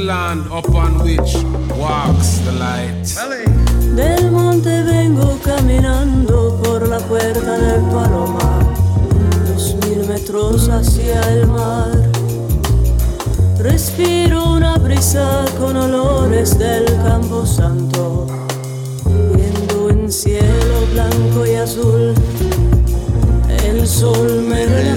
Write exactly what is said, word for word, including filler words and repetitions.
land upon which walks the light. Del monte vengo caminando por la puerta del Palomar, dos mil metros hacia el mar. Respiro una brisa con olores del Campo Santo, viendo en cielo blanco y azul. El sol me relaja